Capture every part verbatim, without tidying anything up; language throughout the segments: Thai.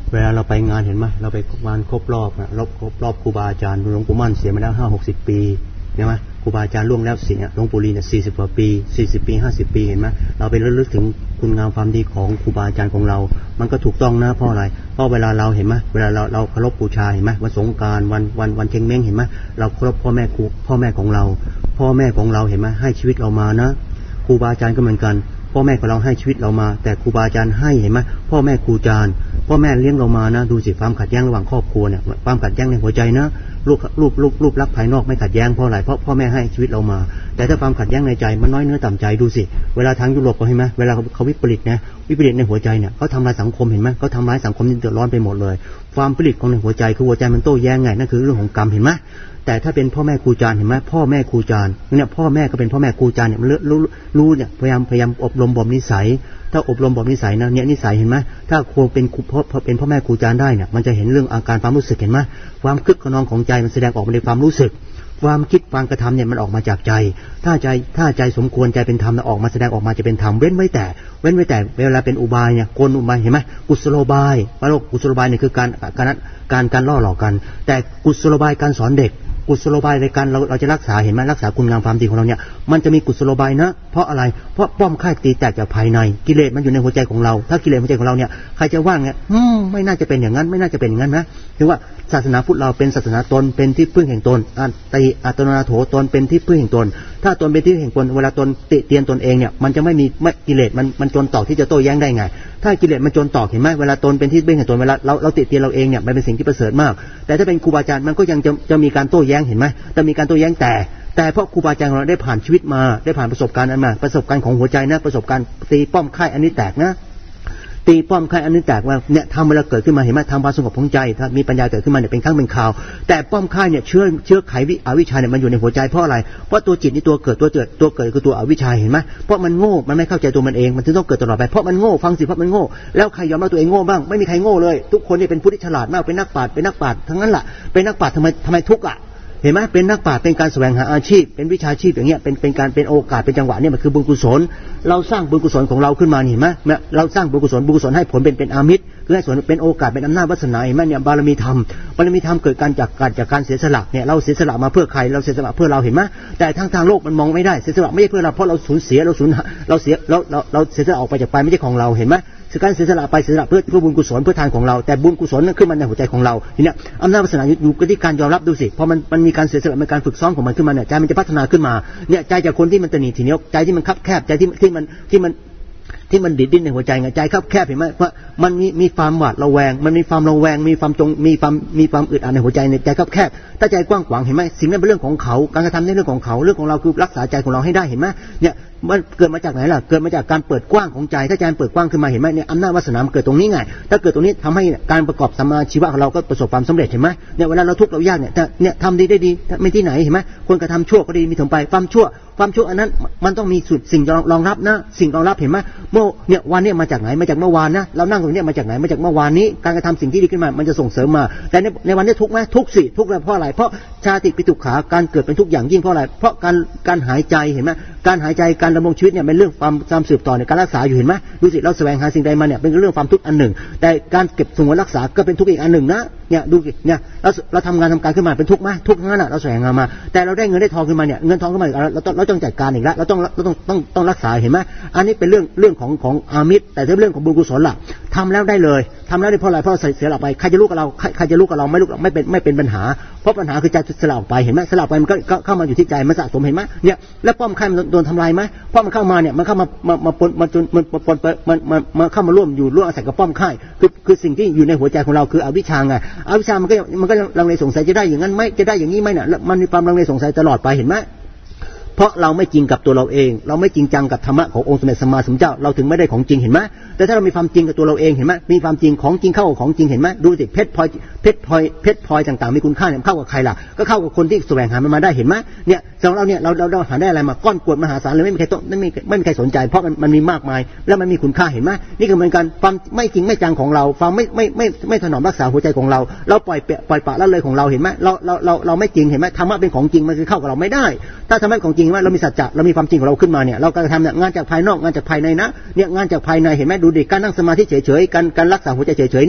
เวลาเราไปงานเห็นไหมเราไปงานครบรอบนะรอบครบรอบครูบาอาจารย์หลวงปู่มั่นเสียมาแล้วห้าหกสิบปีใช่ไหมครูบาอาจารย์ล่วงแล้วเสียหลวงปู่ลีเนี่ยสี่สิบกว่าปีสี่สิบปีห้าสิบปีเห็นไหมเราไประลึกถึงคุณงามความดีของครูบาอาจารย์ของเรามันก็ถูกต้องนะเพราะอะไรเพราะเวลาเราเห็นไหมเวลาเราเราเคารพบูชาเห็นไหมวันสงกรานต์วันวันวันเชงเม้งเห็นไหมเราเคารพพ่อแม่ครูพ่อแม่ของเราพ่อแม่ของเราเห็นไหมให้ชีวิตเรามานะครูบาอาจารย์ก็เหมือนกันพ่อแม่ของเราให้ชีวิตเรามาแต่ครูบาอาจารย์ให้เห็นไหมพ่อแม่ครูอาจารย์พ่อแม่เลี้ยงเรามานะดูสิความขัดแย้งระหว่างครอบครัวเนี่ยความขัดแย้งในหัวใจนะรูปรูปรูปรูปลักษณ์ภายนอกไม่ขัดแย้งเพราะอะไรเพราะพ่อแม่ให้ชีวิตเรามาแต่ถ้าความขัดแย้งในใจมันน้อยเนื้อต่ำใจดูสิเวลาทางยุโรปเขาเห็นไหมเวลาเขาวิปริตนะวิปริตในหัวใจเนี่ยเขาทำลายสังคมเห็นไหมเขาทำลายสังคมนี่เดือดร้อนไปหมดเลยความวิปริตของในหัวใจคือหัวใจมันโต้แย้งไงนั่นคือเรื่องของกรรมเห็นไหมแต่ถ้าเป็นพ่อแม่ครูอาจารย์เห็นไหมพ่อแม่ครูอาจารย์เนี่ยพ่อแม่ก็เป็นพ่อแม่ครูอาจารย์เนี่ยมันรู้รู้เนี่ยพยายามพยายามอบรมบ่มนิสัยถ้าอบรมบ่มนิสัยนะเนี่ยนิสัยเห็นไหมถ้าครูเป็นพ่อเป็นพ่อแม่ครูอาจารย์ได้เนี่ยมันจะเห็นเรื่องอาการความรู้สึกเห็นไหมความคึกขนองของใจมันแสดงออกมาในความรู้สึกความคิดความกระทำเนี่ยมันออกมาจากใจถ้าใจถ้าใจสมควรใจเป็นธรรมออกมาแสดงออกมาจะเป็นธรรมเว้นไว้แต่เว้นไว้แต่เวลาเป็นอุบายเนี่ยกลอุบายเห็นไหมกุศโลบายว่าโลกกุศโลบายเนี่ยคือการการการการล่อหลอกกันแต่กุศโลบายการสอนเด็กกุศโลบายในการเราเราจะรักษาเห็นไหมรักษาคุณงามความดีของเราเนี่ยมันจะมีกุศโลบายนะเพราะอะไรเพราะป้อมค่ายตีแตกจากภายในกิเลสมันอยู่ในหัวใจของเราถ้ากิเลสหัวใจของเราเนี่ยใครจะว่าไงอืมไม่น่าจะเป็นอย่างนั้นไม่น่าจะเป็นอย่างนั้นนะถึงว่าศาสนาพุทธเราเป็นศาสนาตนเป็นที่พึ่งแห่งตนอัตติอัตโนนาโถตนเป็นที่พึ่งแห่งตนถ้าตนเป็นที่พึ่งแห่งตนเวลาตนติเตียนตนเองเนี่ยมันจะไม่มีกิเลสมันมันจนต่อที่จะโต้แย้งได้ไงถ้ากิเลสมันจนต่อเห็นไหมเวลาตนเป็นที่พึ่งแห่งตนเวลาเราเราติเตียนเราเองเนี่ยมันเป็นสิ่งที่ประเสริฐมากแต่ถ้าเป็นครูบาอาจารย์มันก็ยังจะจะมีการโต้แย้งเห็นไหมจะมีการโต้แย้งแต่แต่เพราะครูบาอาจารย์ของเราได้ผ่านชีวิตมาได้ผ่านประสบการณ์นั้นมาประสบการณ์ของหัวใจนะประสบการณ์ตีป้อมค่ายอันนี้แตกนะตีป้อมค่ายอันนี้แตกว่าเนี่ยทำเวลาเกิดขึ้นมาเห็นไหมทำความสงบของใจถ้ามีปัญญาเกิดขึ้นมาเนี่ยเป็นครั้งเป็นคราวแต่ป้อมค่ายเนี่ยเชื้อเชื้อไขวิอวิชชาเนี่ยมันอยู่ในหัวใจเพราะอะไรเพราะตัวจิตนี่ตัวเกิดตัวเกิดตัวเกิดคือตัวอวิชชาเห็นไหมเพราะมันโง่มันไม่เข้าใจตัวมันเองมันถึงต้องเกิดตลอดไปเพราะมันโง่ฟังสิเพราะมันโง่แล้วใครยอมรับตัวเองโง่บ้างไม่มีใครโง่เลยทุกคนนี่เป็นผู้ที่ฉลาดมากเป็นนักปราชญ์เป็นนักปราชญ์ทั้งนั้นแหละเป็นนักปราชญ์ทำไมทำไมทุกข์อ่ะเห็นไหมเป็นนักปราชญ์เป็นการแสวงหาอาชีพเป็นวิชาชีพอย่างเงี้ยเป็นเป็นการเป็นโอกาสเป็นจังหวะเนี่ยมันคือบุญกุศลเราสร้างบุญกุศลของเราขึ้นมาเห็นไหมเราสร้างบุญกุศลบุญกุศลให้ผลเป็นเป็นอามิตรคือให้ส่วนเป็นโอกาสเป็นอำนาจวาสนาเห็นไหมเนี่ยบารมีธรรมบารมีธรรมเกิดการจากการจากการเสียสละเนี่ยเราเสียสละมาเพื่อใครเราเสียสละเพื่อเราเห็นไหมแต่ทางทางโลกมันมองไม่ได้เสียสละไม่ใช่เพื่อเราเพราะเราสูญเสียเราสูญเราเสียเราเราเราเสียสละออกไปจากไปไม่ใช่ของเราเห็นไหมคือการเสียสละไปเสียสละเพื่อเพื่อบุญกุศลเพื่อทานของเราแต่บุญกุศลนั้นขึ้นมาในหัวใจของเราทีเนี้ยอำนาจวาสนาอยู่กับที่การยอมรับดูสิพอมันมันมีการเสียสละมีการฝึกซ้อมของมันขึ้นมาเนี่ยใจมันจะพัฒนาขึ้นมาเนี่ยใจจากคนที่มันตนีทีเนี้ยใจที่มันคับแคบใจที่ที่มันที่มันที่มันดิดดิ้นในหัวใจไงใจคับแคบเห็นไหมว่ามันมีมีความหวาดระแวงมันมีความระแวงมีความจงมีความมีความอึดอัดในหัวใจในใจคับแคบถ้าใจกว้างขวางเห็นไหมสิ่งนั้นเป็นเรื่องของเขาการกระทำในเรื่องของเขาเรื่องของเราคือรักษาใจของเราให้ได้เห็นไหมเนี่ยมันเกิดมาจากไหนล่ะเกิดมาจากการเปิดกว้างของใจถ้าใจเปิดกว้างขึ้นมาเห็นไหมเนี่ยอำนาจวาสนาเกิดตรงนี้ไงถ้าเกิดตรงนี้ทำให้การประกอบสัมมาชีวะของเราก็ประสบความสำเร็จเห็นไหมเนี่ยเวลาเราทุกข์เรายากเนี่ยเนี่ยทำดีได้ดีไม่ที่ไหนเห็นไหมคนกระทำชั่วก็ดีมีถึงไปความชั่วความชั่วอันนั้นมันต้องมีสิ่งรองรับนะสิ่งรองรับเห็นไหมเมื่อเนี่ยวันนี้มาจากไหนมาจากเมื่อวานนะเรานั่งตรงนี้มาจากไหนมาจากเมื่อวานนี้การกระทำสิ่งที่ดีขึ้นมามันจะส่งเสริมมาแต่ในในวันนี้ทุกข์ไหมทุกข์สิทุกข์เพราะอะไรเพราะชาติปิตุขาการเกิดเป็นทุกข์อย่างยิ่งเพราะอะไรเพราะการการหายใจเห็นไหมการหายใจการดำรงชีวิตเนี่ยเป็นเรื่องความความสืบต่อในการรักษาอยู่เห็นไหมดูสิเราแสวงหาสิ่งใดมาเนี่ยเป็นเรื่องความทุกข์อันหนึ่งแต่การเก็บสงวนรักษาก็เป็นทุกข์อีกอันหนึ่งนะเนี่ยดูเนี่ยเราเราทำงานทำการขึ้นมาเป็นทุกข์ไหมทุกข์ทั้งนั้นเราแสวงหามาแต่เราได้เงินได้ทองขึ้นมาเนี่ยเงินทองขึ้นมาเราต้องเราต้องจัดการอีกแล้วเราต้องเราต้องต้องต้องรักษาเห็นไหมอันนี้เป็นเรื่องเรื่องของของอามิตรแต่ถ้าเรื่องของบุญกุศลล่ะทำแล้วได้เลยทำแล้วได้เพราะอะไรเพราะเสียหลักไปใครจะรู้กับเราใครจะรู้กับเราไม่รู้ไม่เป็นไม่เป็นปัญหาเพราะปัญหาคือใจสลับไปเห็นไหมสลับไปมันก็เข้ามาอยู่ที่ใจมันสะสมเห็นไหมเนี่ยแล้วป้อมค่ายมันโดนทำลายไหมเพราะมันเข้ามาเนี่ยมันเข้ามามามาปนมาจนมันปนมันมันมาเข้ามาร่วมอยู่ร่วมอาศัยกับป้อมค่ายคือคือสิ่งที่อยู่ในหัวใจของเราคืออวิชชาไงอวิชชามันก็มันก็ลังเลสงสัยจะได้อย่างนั้นไหมจะได้อย่างนี้ไหมเนี่ยมันมีความลังเลสงสัยตลอดไปเห็นไหมเพราะเราไม่จริงกับตัวเราเองเราไม่จริงจังกับธรรมะขององค์สมเด็จสัมมาสัมพุทธเจ้าเราถึงไม่ได้ของจริงเห็นไหมแต่ถ้าเรามีความจริงกับตัวเราเองเห็นไหมมีความจริงของจริงเข้ากับของจริงเห็นไหมดูสิเพชรพลอยเพชรพลอยเพชรพลอยต่างๆมีคุณค่าเนี่ยเข้ากับใครล่ะก็เข้ากับคนที่แสวงหามันมาได้เห็นไหมเนี่ยสำหรับเราเนี่ยเราเราหาได้อะไรมาก้อนกรวดมหาศาลเลยไม่มีใครต้องไม่มีไม่มีใครสนใจเพราะมันมันมีมากมายแล้วมันมีคุณค่าเห็นไหมนี่คือเหมือนกันความไม่จริงไม่จังของเราความไม่ไม่ไม่ไม่ถนอมรักษาหัวใจของเราเราปล่อยปล่อยปะละเลยของเราเห็นไหมเราเราเราเราไม่จริงเห็นไหมธรรมะเป็นของจริงมันคือเข้ากับเราไม่ได้ถ้าธรรมะของจริงว่าเรามีสัจจะเรามีความจริงของเราขึ้นมาเนี่ยเราการทำเนี่ยงานจากภายนอกงานจากภายในนะเนี่ยงานจากภายในเห็นไหมดูดิการนั่งสมาธิเฉยๆการการรักษาหัวใจเฉยๆเนี่ย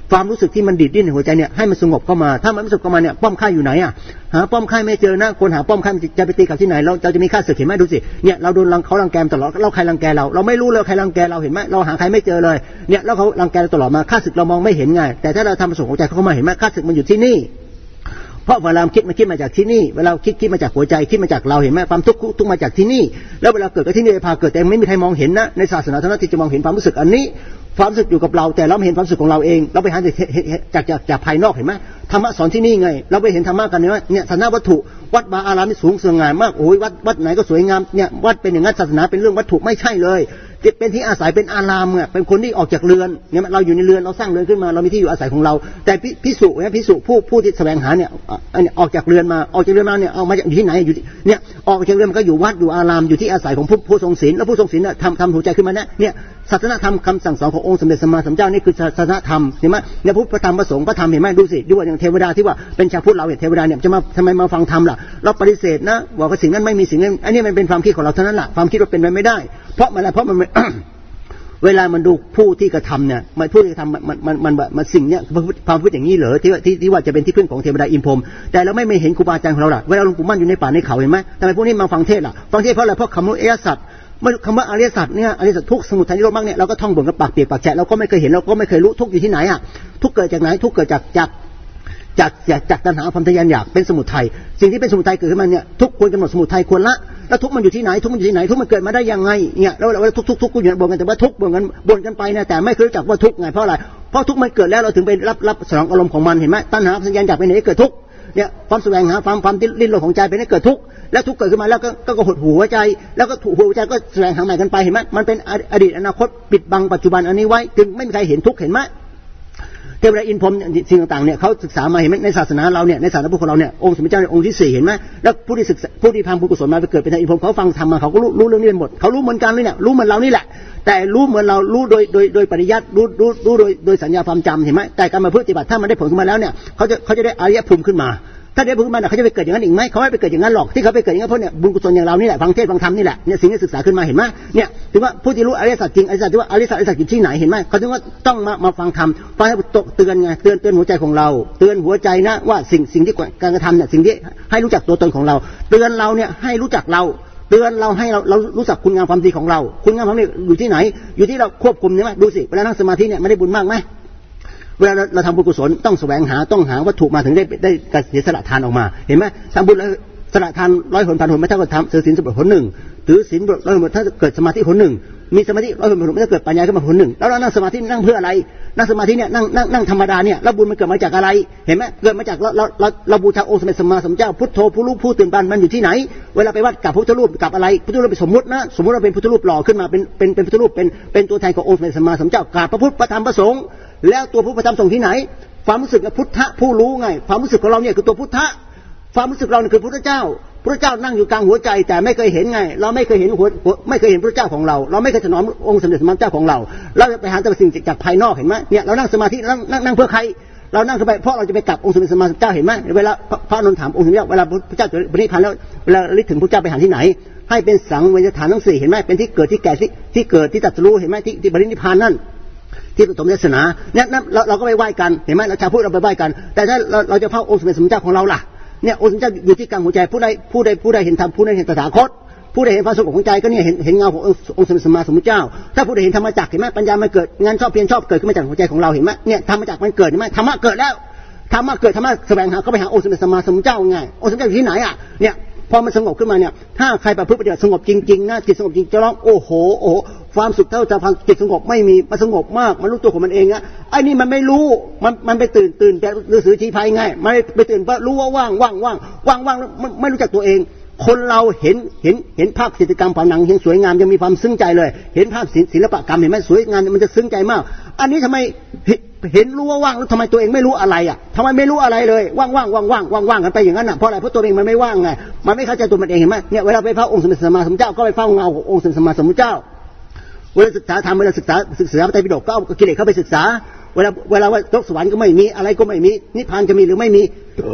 ความรู้สึกที่มันดิดดิ้นในหัวใจเนี่ยให้มันสงบเข้ามาถ้ามันไม่สงบเข้ามาเนี่ยป้อมค่ายอยู่ไหนอ่ะหาป้อมค่ายไม่เจอนะคนหาป้อมค่ายจะไปตีกับที่ไหนเราจะมีค่าศึกเห็นไหมดูสิเนี่ยเราโดนเขารังแกตลอดเราใครรังแกเราเราไม่รู้เลยใครรังแกเราเห็นไหมเราหาใครไม่เจอเลยเนี่ยแล้วเขารังแกตลอดมาค่าศึกเรามองไม่เห็นไงแต่ถ้าเราทำประสงค์ของใจเขามาเห็นไหมค่าศึกมันอยู่ที่นี่เพราะเวลาคิดมันคิดมาจากที่นี่เวลาคิดคิดมาจากหัวใจคิดมาจากเราเห็นไหมความทุกข์ทุกมาจากที่นี่แล้วเวลาเกิดกับที่นี่พาเกิดแต่ไม่มีใครมองเห็นนะในศาสนาเท่านั้นที่จะมองเห็นความรู้สึกอันนี้ความรู้สึกอยู่กับเราแต่เราไม่เห็นความรู้สึกของเราเองเราไปหาจากจากจากภายนอกเห็นไหมธรรมะสอนที่นี่ไงเราไปเห็นธรรมะกันเนี่ยเนี่ยศาสนาวัตถุวัดบาอารามนี่สูงสง่ามากโอ้ยวัดวัดไหนก็สวยงามเนี่ยวัดเป็นอย่างนั้นศาสนาเป็นเรื่องวัตถุไม่ใช่เลยเป็นที่อาศัยเป็นอารามเนี่ยเป็นคนที่ออกจากเรือนเนี่ยเราอยู่ในเรือนเราสร้างเรือนขึ้นมาเรามีที่อยู่อาศัยของเราแต่พิสุเนี่ยพิสุผู้ผู้ที่แสวงหาเนี่ยออกจากเรือนมาออกจากเรือนมาเนี่ยเอามาจากอยู่ที่ไหนอยู่เนี่ยออกจากเรือนมันก็อยู่วัดอยู่อารามอยู่ที่อาศัยของผู้ผู้ทรงศีลแล้วผู้ทรงศีลเนี่ยทำทำหัวใจขึ้นมาเนี่ยเนี่ยศาสนาธรรมคำสั่งสอนขององค์สมเด็จสัมมาสัมพุทธเจ้านี่คือศาสนาธรรมเห็นไหมเนี่ยพุทธธรรมประสงค์พระธรรมเห็นไหมดูสิดูว่าอย่างเทวดาที่ว่าเป็นชาวพุทธเราเนี่ยเทวดาเนี่ยจะมาทำไมมาฟังธรรมล่ะเราปฏิเสธนะบอกว่าสิ่งนั้นไม่มีสิ่งนั้นอันนี้มันเป็นความคิดของเราเท่านั้นแหละความคิดว่าเป็นไปไม่ได้เพราะมันอะไรเพราะมัน เวลามันดูผู้ที่กระทำเนี่ยมันผู้ที่กระทำมันมันมันมันสิ่งเนี้ยความพูดอย่างนี้เหรอที่ที่ที่ว่าจะเป็นที่พึ่งของเทวดาอินพรหมแต่เราไม่ไม่เห็นครูบาอาจารย์ของเราล่ะเวลาหลวงปู่มั่นอยู่ในป่าในเขาเห็นไหมทำไมพวกนี้มาฟังเทศล่ะฟังเทศเพราะอะไรเพราะคำว่าอริยสัจคำว่าอริยสัจเนี่ยอริยสัจทุกสมุทัยนิโรธมรรคเนี่ยเราก็ท่องบ่นกับปากเปียกปากแฉะเราก็ไม่เคยเห็นเราก็ไม่เคยรู้ทุกอยู่ที่ไหนอ่ะทุกเกิดจากไหนทุกเกิดจากจากจากจากตัณหาความทะยานอยากเป็นสมุทัยสิ่งที่เป็นสมุทัยเกิดขึ้นมาเนี่ยทุกควรกำหนดสมุทัยควรละแล้วทุกมันอยู่ที่ไหนทุกมันอยู่ที่ไหนทุกมันเกิดมาได้ยังไงเนี่ยแล้วเราทุกทุกทุกกูอยู่บ่นกันแต่ว่าทุกบ่นกันบ่นกันไปนะแต่ไม่เคยรู้จักว่าทุกไงเพราะอะไรเพราะทุกมันเกิดแล้วเราถึงไปรับรับสนองอารมณ์ของมันเห็นไหมตัณหาความทะยานอยากไปไหนเกิดทุกเนี่ยความแสวงหาความความดิ้นรนของใจไปไหนเกิดทุกแล้วทุกเกิดขึ้นมาแล้วก็ก็หดหูหัวใจแล้วก็ถูกหัวใจก็แสวงหาใหม่กันไปเห็นไหมมันเป็นอดีตอนาคตปิดบังปัจจุบันอันนี้ไว้จึงไม่มีใครเห็นทุกเห็นไหมเทวดาอินพรหมสิ่งต่างๆเนี่ยเขาศึกษามาเห็นไหมในศาสนาเราเนี่ยในศาสนาพุทธของเราเนี่ยองค์สมเด็จเจ้าองค์ที่สี่เห็นไหมแล้วผู้ที่ศึกษาผู้ที่ทำบุญกุศลมาไปเกิดเป็นเทวดาอินพรหมเขาฟังธรรมมาเขาก็รู้รู้เรื่องนี้หมดเขารู้เหมือนกันเลยเนี่ยรู้เหมือนเรานี่แหละแต่รู้เหมือนเรารู้โดยโดยโดยปริยัติรู้รู้รู้โดยโดยสัญญาความจำเห็นไหมแต่การมาปฏิบัติถ้ามันได้ผลขึ้นมาแล้วเนี่ยเขาจะเขาจะได้อริยภูมิขึ้นมาถ้าได้บุญมาเขาจะไปเกิดอย่างนั้นอีกไหมเขาไม่ไปเกิดอย่างนั้นหรอกที่เขาไปเกิดอย่างนั้นเพราะเนี่ยบุญกุศลอย่างเรานี่แหละฟังเทศฟังธรรมนี่แหละเนี่ยสิ่งที่ศึกษาขึ้นมาเห็นไหมเนี่ยถึงว่าผู้ที่รู้อริยสัจจริงอริยสัจที่ว่าอริยสัจอริยสัจอยู่ที่ไหนเห็นไหมเขาถึงว่าต้องมามาฟังธรรมฟังให้ตกเตือนไงเตือนเตือนหัวใจของเราเตือนหัวใจนะว่าสิ่งสิ่งที่การกระทำเนี่ยสิ่งที่ให้รู้จักตัวตนของเราเตือนเราเนี่ยให้รู้จักเราเตือนเราให้เราเรารู้จักคุณงามความดีของเราคุณงามความดีอยู่ที่ไหนอยู่ที่เราควบคุมใช่ไหมดูสิเวลานั่งสมาธิเนี่ยไม่ได้บุญมากไหมเวลาเราทำบุญกุศลต้องแสวงหาต้องหาวัตถุมาถึงได้ได้การเสียสละทานออกมาเห็นไหมทำบุญแล้วสละทานร้อยหนพันหนไม่เท่ากับทำถือศีลสิบหนหนึ่งถือศีลร้อยหนถ้าเกิดสมาธิหนหนึ่งมีสมาธิร้อยหนพันหนไม่เท่าเกิดปัญญาขึ้นมาหนหนึ่งแล้วเรานั่งสมาธินั่งเพื่ออะไรนั่งสมาธิเนี่ยนั่งนั่งนั่งธรรมดาเนี่ยแล้วบุญมันเกิดมาจากอะไรเห็นไหมเกิดมาจากเราเราเราเราบูชาองค์สมเด็จสัมมาสัมพุทธเจ้าพุทโธผู้รู้ผู้ตื่นบานมันอยู่ที่ไหนเวลาไปวัดกับพุทธรูปกับอะไรพุทธรูปเป็นสมมตินะสมมติเราเป็นพุทธรูปหล่อขึ้นมาเป็นเป็นเป็นพุทธรูปเป็นเป็นตัวแทนขององค์สมเด็จสัมมาสัมพุทธเจ้ากราบพระพุทธพระธรรมพระสงฆ์แล้วตัวพุทธพระธรรมส่งที่ไหนความรู้สึกพุทธะผู้รู้ไงความรู้สึกของเราเนี่ยคือตัวพุทธะความรู้สึกเราเนี่ยคือพระเจ้าพระเจ้านั่งอยู่กลางหัวใจแต่ไม่เคยเห็นไงเราไม่เคยเห็นหัวไม่เคยเห็นพระเจ้าของเราเราไม่เคยถนอมองค์สมเด็จสัมมาสัมพุทธเจ้าของเราเราไปหาแต่สิ่งจากภายนอกเห็นไหมเนี่ยเรานั่งสมาธินั่งนั่งนั่งเพื่อใครเรานั่งเข้าไปเพราะเราจะไปกลับองค์สมเด็จสัมมาสัมพุทธเจ้าเห็นไหมเวลาพระนนท์ถามองค์สมเด็จเวลาพระเจ้าจะปรินิพพานแล้วเวลาระลึกถึงพระเจ้าไปหาที่ไหนให้เป็นสังเวชฐานทั้งสี่เห็นไหมเป็นที่เกิดที่แก่ที่ที่เกิดที่ตรัสรู้เห็นไหมที่ที่ปรินิพพานนั่นที่ปฐมเทศนาเนี่ยเราเราก็ไปไหว้กันเห็นไหมเราชาวพุทธเราไปไหว้กันแต่ถ้าเราเราจะเฝ้าองค์สมเด็จสัมมาสัมพุทธเจ้าของเราล่ะเนี่ยองค์สมเด็จอยู่ที่กลางหัวใจผู้ใดผู้ใดผู้ใดเห็นธรรมผู้ใดเห็นตถาคตผู้ใดเห็นความสงบของใจก็เนี่ยเห็นเห็นเงาขององค์สมเด็จสัมมาสัมพุทธเจ้าถ้าผู้ใดเห็นธรรมจักรเห็นไหมปัญญามันเกิดงานชอบเพียรชอบเกิดขึ้นมาจากหัวใจของเราเห็นไหมเนี่ยธรรมจักรมันเกิดเห็นไหมธรรมะเกิดแล้วธรรมะเกิดธรรมะแสวงหาก็ไปหาองค์สมเด็จสัมมาสัมพุทธเจ้าไงองค์สมเด็จอยู่ที่ไหนอ่ะเนี่ยพอมันสงบขึ้นมาเนี่ยถ้าใครประพฤติปฏิบัติสงบจริงๆนะจิตสงบจริงจะร้องโอ้โหโอ้ความสุขเท่าจะพังจิตสงบไม่มีมันสงบมากมันรู้ตัวของมันเองอะไอ้นี่มันไม่รู้มันมันไปตื่นตื่นแต่ฤาษีชี้ภัยไงมันไปตื่นว่ารู้ว่าว่างว่างว่างว่างว่างไม่รู้จักตัวเองคนเราเห็นเห็นเห็นภาพจิตรกรรมผนังยังสวยงามยังมีความซึ้งใจเลยเห็นภาพศิลปกรรมเห็นไหมสวยงามมันจะซึ้งใจมากอันนี้ทำไมเห็นรู้ว่าว่างแล้วทำไมตัวเองไม่รู้อะไรอ่ะทำไมไม่รู้อะไรเลยว่างว่างว่างว่างว่างว่างกันไปอย่างนั้นอ่ะเพราะอะไรเพราะตัวเองมันไม่ว่างไงมันไม่เข้าใจตัวมันเองเห็นไหมเนี่ยเวลาไปเฝ้าองค์สมเด็จสัมมาสัมพุทธเจ้าก็ไปเฝ้าเงาขององค์สมเด็จสัมมาสัมพุทธเจ้าเวลาศึกษาธรรมเวลาศึกษาศึกษาพระไตรปิฎกก็เอากิเลสเข้าไปศึกษาเวลาเวลาว่าโลกสวรรค์ก็ไม่มีอะไรก็ไม่มีนิพพานจะมีหรือไม่มีเพราะ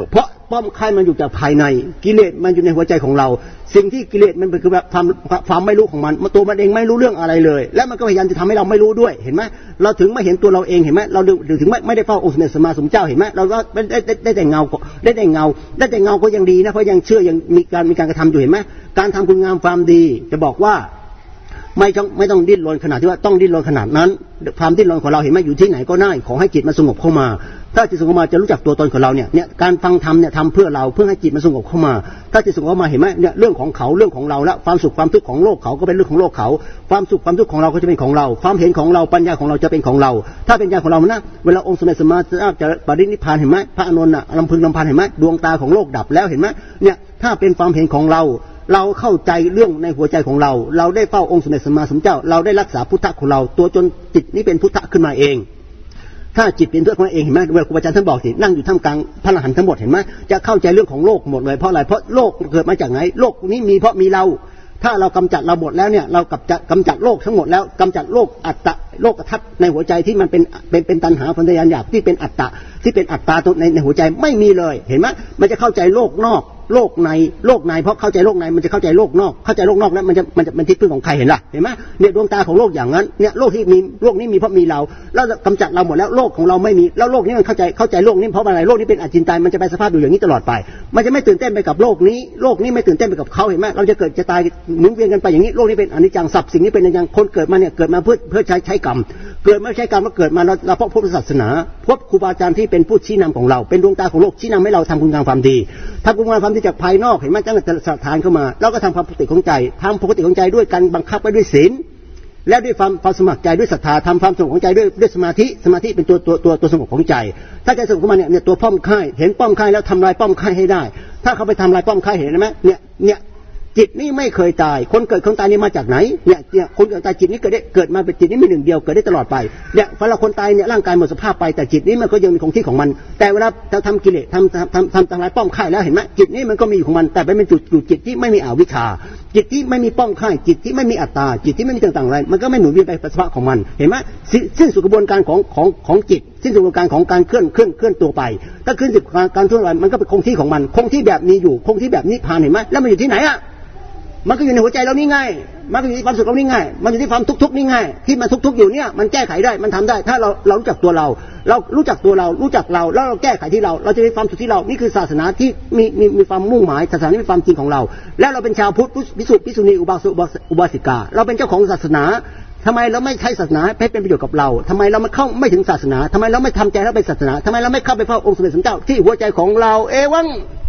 ป้อมค่ายมันอยู่จากภายในกิเลสมันอยู่ในหัวใจของเราสิ่งที่กิเลสมันเป็นคือแบบความความไม่รู้ของมันตัวมันเองไม่รู้เรื่องอะไรเลยและมันก็พยายามจะทำให้เราไม่รู้ด้วยเห็นไหมเราถึงไม่เห็นตัวเราเองเห็นไหมเราถึงไม่ไม่ได้เฝ้าองค์สมเด็จสัมมาสัมพุทธเจ้าเห็นไหมเราก็ได้ได้ได้แต่เงาได้แต่เงาได้แต่เงาก็ยังดีนะเพราะยังเชื่อยังมีการมีการกระทำอยู่เห็นไหมการทำคุณงามความดีจะบอกว่าไม่ต้องไม่ต้องดิ้นรนขนาดที่ว่าต้องดิ้นรนขนาดนั้นความดิ้นรนของเราเห็นไหมอยู่ที่ไหนก็ได้ขอให้จิตมันสงบเข้ามาถ้าจิตสงบมาจะรู้จักตัวตนของเราเนี่ยเนี่ยการฟังธรรมเนี่ยทำเพื่อเราเพื่อให้จิตมันสงบเข้ามาถ้าจิตสงบเข้ามาเห็นไหมเนี่ยเรื่องของเขาเรื่องของเราละความสุขความทุกข์ของโลกเขาก็เป็นเรื่องของโลกเขาความสุขความทุกข์ของเราก็จะเป็นของเราความเห็นของเราปัญญาของเราจะเป็นของเราถ้าเป็นญาณของเรานะเวลาองค์สมเด็จสัมมาสัมพุทธเจ้าจะปรินิพพานเห็นไหมพระอานนท์น่ะลำพึงลำพันเห็นไหมดวงตาของโลกดับแล้วเห็นไหมเนี่ยถ้าเป็นความเห็นของเราเราเข้าใจเรื่องในหัวใจของเราเราได้เฝ้าองค์สมเด็จสัมมาสัมพุทธเจ้าเราได้รักษาพุทธะของเราตัวจนจิตนี้เป็นพุทธะขึ้นมาเองถ้าจิตเป็นพุทธะขึ้นมาเองเห็นไหมเวลาครูบาอาจารย์ท่านบอกสินั่งอยู่ท่ามกลางพระอรหันต์ทั้งหมดเห็นไหมจะเข้าใจเรื่องของโลกหมดเลยเพราะอะไรเพราะโลกเกิดมาจากไหนโลกนี้มีเพราะมีเราถ้าเรากำจัดเราหมดแล้วเนี่ยเรากำจัดกำจัดโลกทั้งหมดแล้วกำจัดโลกอัตตะโลกทัศน์ในหัวใจที่มันเป็นเป็นเป็นตัณหาพันธยานหยาบที่เป็นอัตตะที่เป็นอัตตาในในหัวใจไม่มีเลยเห็นไหมมันจะเข้าใจโลกนอกโลกในโลกในเพราะเข้าใจโลกในมันจะเข้าใจโลกนอกเข้าใจโลกนอกแล้วมันจะมันจะมันที่พึ่งของใครเห็นล่ะเห็นไหมเนี่ยดวงตาของโลกอย่างนั้นเนี่ยโลกที่มีโลกนี้มีเพราะมีเราแล้วกำจัดเราหมดแล้วโลกของเราไม่มีแล้วโลกนี้มันเข้าใจเข้าใจโลกนี้เพราะอะไรโลกนี้เป็นอจินไตยมันจะไปสภาพอยู่อย่างนี้ตลอดไปมันจะไม่ตื่นเต้นไปกับโลกนี้โลกนี้ไม่ตื่นเต้นไปกับเขาเห็นไหมเราจะเกิดจะตายหมุนเวียนกันไปอย่างนี้โลกนี้เป็นอนิจจังสับสิ่งนี้เป็นอนิจจังคนเกิดมาเนี่ยเกิดมาเพื่อเพื่อใช้ใช้กรรมเกิดไม่ใช้กรรมแล้วเกิดมาเราเราเพราะพุทธศาสนาพบครูบาอาจารย์ที่เป็นผู้ชี้นำของเราเป็นดวงตาของโลกชี้นำให้เราทำคุณงามความดีทำคุณงามความดีจากภายนอกเห็นไหมตั้งแต่สถานเข้ามาแล้วก็ทำความปกติของใจทำปกติของใจด้วยการบังคับไปด้วยศีลและด้วยความความสมัครใจด้วยศรัทธาทำความสงบของใจด้วยด้วยสมาธิสมาธิเป็นตัวตัวตัวตัวสงบของใจถ้าใจสงบขึ้นมาเนี่ยเนี่ยตัวป้อมค่ายเห็นป้อมค่ายแล้วทำลายป้อมค่ายให้ได้ถ้าเขาไปทำลายป้อมค่ายเห็นไหมเนี่ยเนี่ยจิตนี่ไม่เคยตายคนเกิดคนตายนี่มาจากไหนเนี่ยเนี่ยคนเกิดตายจิตนี่เกิดได้เกิดมาเป็นจิตนี่มีหนึ่งเดียวเกิดได้ตลอดไปเนี่ยเวลาคนตายเนี่ยร่างกายหมดสภาพไปแต่จิตนี่มันก็ยังมีคงที่ของมันแต่เวลาเราทำกิเลสทำทำทำทำทำลายป้อมค่ายแล้วเห็นไหมจิตนี่มันก็มีของมันแต่เป็นจุดจุดจิตที่ไม่มีอวิชชาจิตที่ไม่มีป้อมค่ายจิตที่ไม่มีอัตตาจิตที่ไม่มีต่างๆอะไรมันก็ไม่หมุนเวียนไปสภาพของมันเห็นไหมสิ้นสุดกระบวนการของของของจิตสิ้นสุดกระบวนการของการเคลื่อนเคลื่อนเคลื่อนตัวไปถ้าขึ้นสุดการเคลื่อนไปมันก็เป็นคงที่ของมันคงที่แบบนี้อยู่คงที่แบบนี้ผ่านเห็นไหมแล้วมันอยู่ที่ไหนอะมันก็อยู่ในหัวใจเรานี่ไงมันก็อยู่ที่ความสุขเรานี่ไงมันอยู่ที่ความทุกข์ๆนี่ไงที่มันทุกข์ๆอยู่เนี่ยมันแก้ไขได้มันทำได้ถ้าเราเรารู้จักตัวเราเรารู้จักตัวเรารู้จักเราแล้วเราแก้ไขที่เราเราจะมีความสุขที่เรานี่คือศาสนาที่มีมีมีความมุ่งหมายศาสนาที่มีความจริงของเราแล้วเราเป็นชาวพุทธภิกษุภิกษุณีอุบาสกอุบาสิกาเราเป็นเจ้าของศาสนาทำไมเราไม่ใช้ศาสนาให้เป็นประโยชน์กับเราทำไมเราไม่เข้าไม่ถึงศาสนาทำไมเราไม่ทำใจให้เป็นศาสนาทำไมเราไม่เข้าไปเฝ้าองค์สมเด็จพระสัมมาสัมพุทธเจ้าที่หัวใจของเราเอวัง